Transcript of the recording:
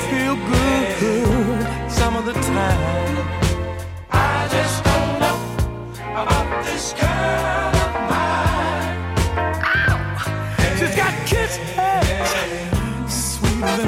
feel good some of the time. I just don't know about this girl.